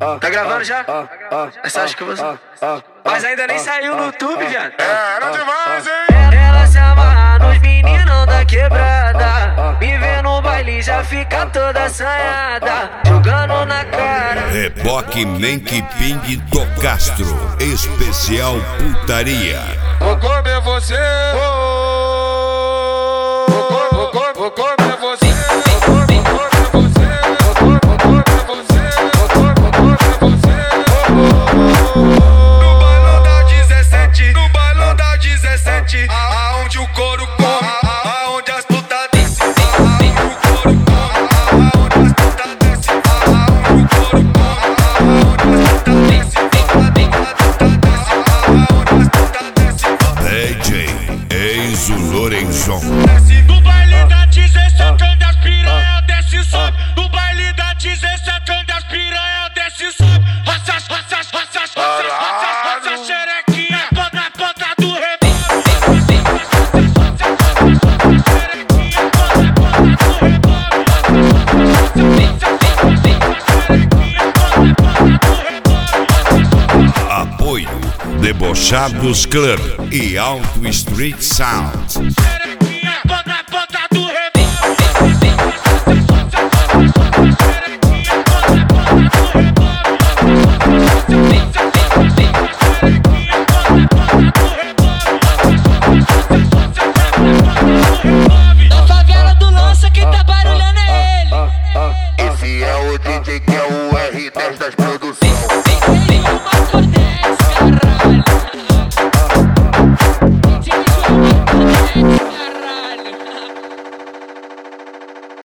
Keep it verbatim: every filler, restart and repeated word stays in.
Tá gravando já? Essa acho que você. Mas ainda nem saiu no YouTube, viado. Era demais, hein? Ela se amarra nos meninos da quebrada. Me vê no baile já fica toda assanhada. Jogando na cara. Reboque Menk Ping do Castro. Especial putaria. Vou comer você. Vou comer, vou comer, vou comer você. Vou comer você. Vou comer você. Vou comer você. No bailão da dezessete, no bailão da dezessete, aonde o couro corre, aonde as putas descem, aonde o couro corre, aonde as putas descem, aonde o couro corre, aonde as putas descem, aonde as putas descem. D J Enzo Lorenzon. No baile da dezessete, onde as piranha desce e sobe. No baile da dezessete, onde as piranha desce e sobe. Roça, roça, roça, roça, roça, roça, xerequinha, ponta, ponta do rebote. Xerequinha, ponta, ponta do rebote. Apoio Debochados Club e Alto Street Sound.